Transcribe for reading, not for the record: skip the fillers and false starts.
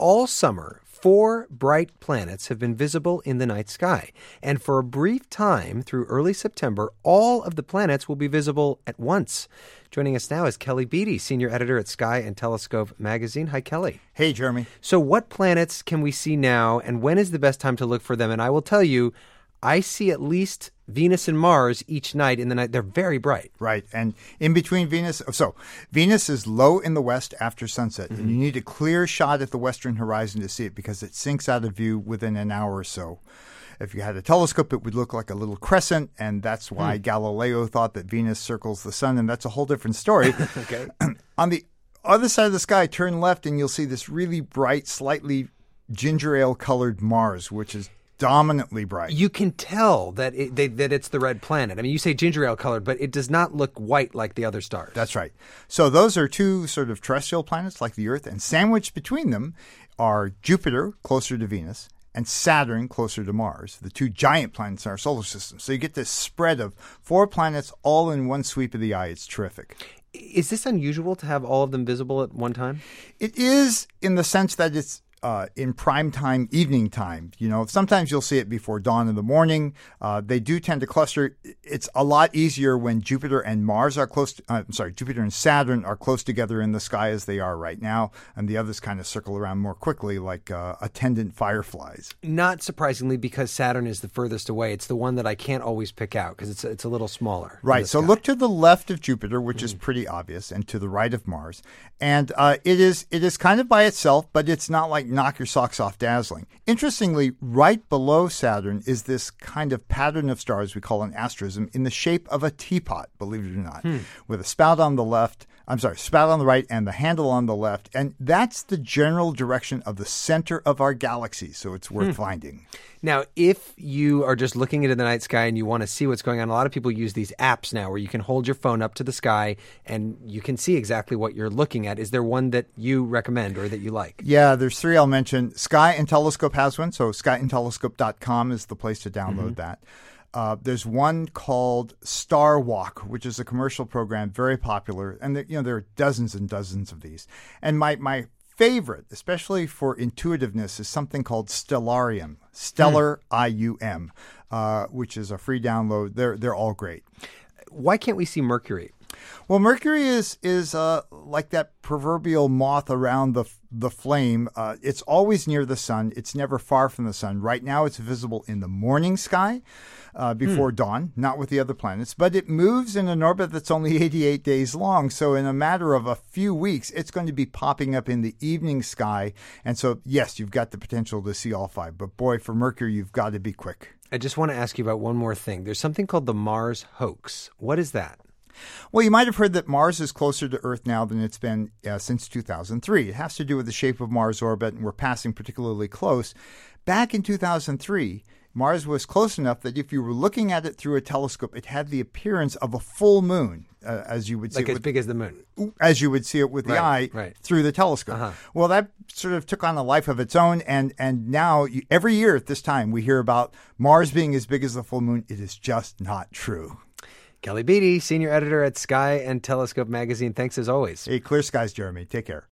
all summer, 4 bright planets have been visible in the night sky. And for a brief time through early September, all of the planets will be visible at once. Joining us now is Kelly Beatty, senior editor at Sky and Telescope magazine. Hi, Kelly. Hey, Jeremy. So what planets can we see now, and when is the best time to look for them? And I will tell you, I see at least Venus and Mars each night in the night. They're very bright. Right. And in between Venus, Venus is low in the west after sunset. And you need a clear shot at the western horizon to see it because it sinks out of view within an hour or so. If you had a telescope, it would look like a little crescent, and that's why Galileo thought that Venus circles the sun, and that's a whole different story. Okay. On the other side of the sky, turn left, and you'll see this really bright, slightly ginger ale-colored Mars, which is dominantly bright. You can tell that it's the red planet. I mean, you say ginger ale colored, but it does not look white like the other stars. That's right. So those are two sort of terrestrial planets like the Earth, and sandwiched between them are Jupiter, closer to Venus, and Saturn, closer to Mars, the two giant planets in our solar system. So you get this spread of 4 planets all in one sweep of the eye. It's terrific. Is this unusual to have all of them visible at one time? It is, in the sense that it's in prime time, evening time. You know, sometimes you'll see it before dawn in the morning. They do tend to cluster. It's a lot easier when Jupiter and Mars are Jupiter and Saturn are close together in the sky as they are right now, and the others kind of circle around more quickly like attendant fireflies. Not surprisingly, because Saturn is the furthest away. It's the one that I can't always pick out because it's a little smaller. Right. So look to the left of Jupiter, which is pretty obvious, and to the right of Mars. And it is kind of by itself, but it's not like knock your socks off dazzling. Interestingly, right below Saturn is this kind of pattern of stars we call an asterism in the shape of a teapot, believe it or not, with a spout on the right and the handle on the left. And that's the general direction of the center of our galaxy, so it's worth finding. Now, if you are just looking into the night sky and you want to see what's going on, a lot of people use these apps now where you can hold your phone up to the sky and you can see exactly what you're looking at. Is there one that you recommend or that you like? Yeah, there's 3 I'll mention. Sky and Telescope has one, so skyandtelescope.com is the place to download that. There's one called Star Walk, which is a commercial program, very popular, and there are dozens and dozens of these. And my favorite, especially for intuitiveness, is something called Stellarium, Stellar IUM, which is a free download. They're all great. Why can't we see Mercury? Well, Mercury is like that proverbial moth around the flame. It's always near the sun. It's never far from the sun. Right now, it's visible in the morning sky before dawn, not with the other planets. But it moves in an orbit that's only 88 days long. So in a matter of a few weeks, it's going to be popping up in the evening sky. And so, yes, you've got the potential to see all 5. But boy, for Mercury, you've got to be quick. I just want to ask you about one more thing. There's something called the Mars hoax. What is that? Well, you might have heard that Mars is closer to Earth now than it's been since 2003. It has to do with the shape of Mars' orbit, and we're passing particularly close. Back in 2003, Mars was close enough that if you were looking at it through a telescope, it had the appearance of a full moon, as you would see. Like as big as the moon. As you would see it with the eye through the telescope. Well, that sort of took on a life of its own, and now every year at this time we hear about Mars being as big as the full moon. It is just not true. Kelly Beatty, senior editor at Sky and Telescope magazine. Thanks as always. Hey, clear skies, Jeremy. Take care.